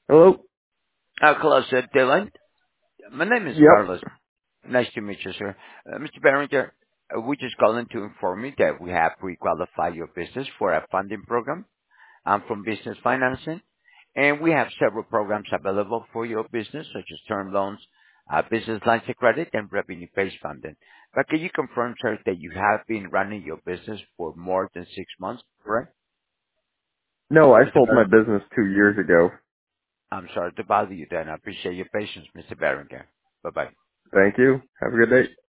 Hello? Hello, sir. Dylan. My name is Yep. Carlos. Nice to meet you, sir. Mr. Barringer, we just calling to inform you that we have pre-qualified your business for a funding program. I'm from Business Financing, and we have several programs available for your business, such as term loans, business lines of credit, and revenue-based funding. But can you confirm, sir, that you have been running your business for more than 6 months, correct? No, I Mr. sold my Barringer, business 2 years ago. I'm sorry to bother you then. I appreciate your patience, Mr. Barringer. Bye-bye. Thank you. Have a good day.